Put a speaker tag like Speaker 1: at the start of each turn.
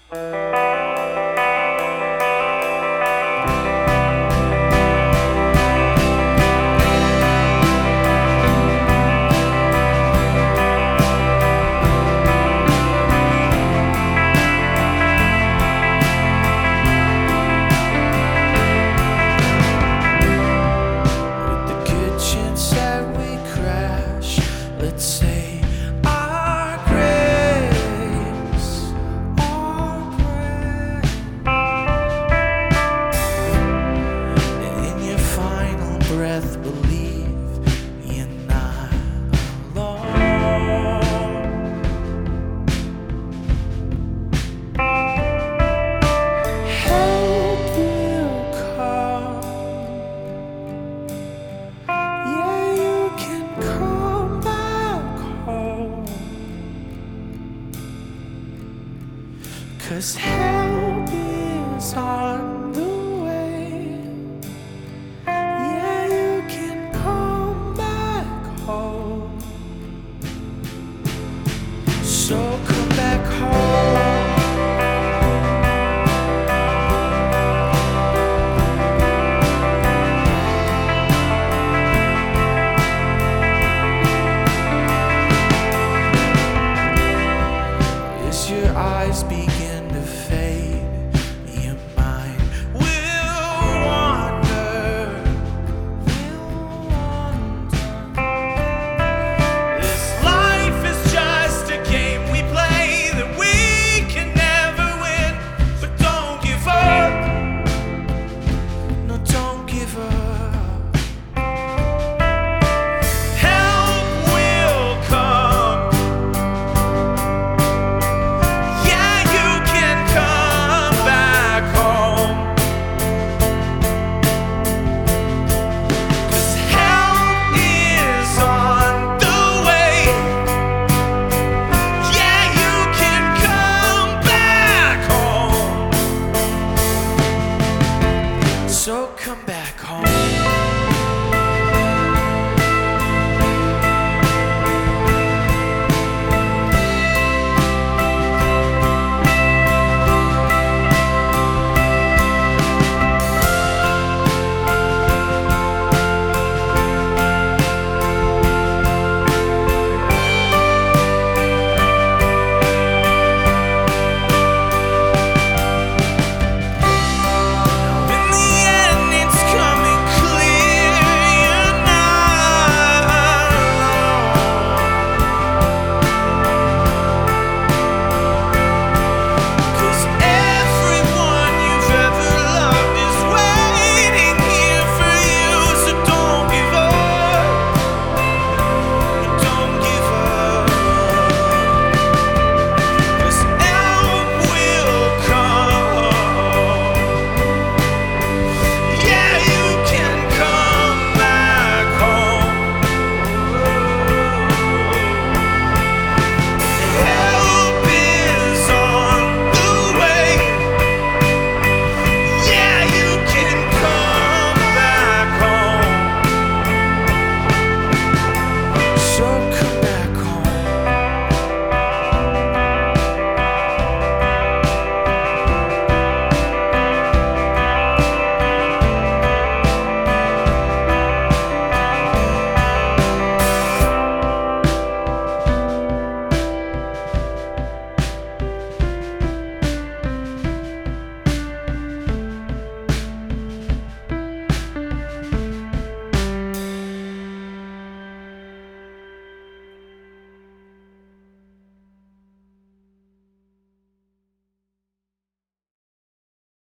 Speaker 1: With the good chance that we crash, let's say our grace, our prayer. And in your final breath, believe you're not alone. Help will come. Yeah, you can come back home. 'Cause help is on the way. Yeah, you can come back home. So come back home.